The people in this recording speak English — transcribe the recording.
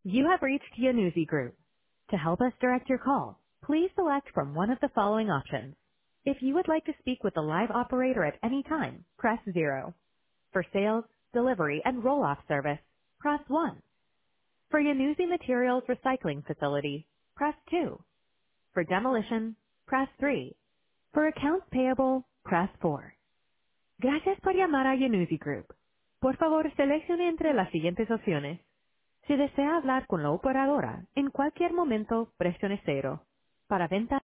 You have reached Yanuzi Group. To help us direct your call, please select from one of the following options. If you would like to speak with a live operator at any time, press 0. For sales, delivery, and roll-off service, press 1. For Yanuzi Materials Recycling Facility, press 2. For demolition, press 3. For accounts payable, press 4. Gracias por llamar a Yanuzi Group. Por favor, seleccione entre las siguientes opciones. Si desea hablar con la operadora, en cualquier momento presione 0. Para venta